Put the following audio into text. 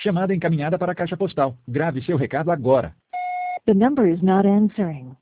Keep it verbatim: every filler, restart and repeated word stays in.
Chamada encaminhada para a caixa postal. Grave seu recado agora. The number is not answering.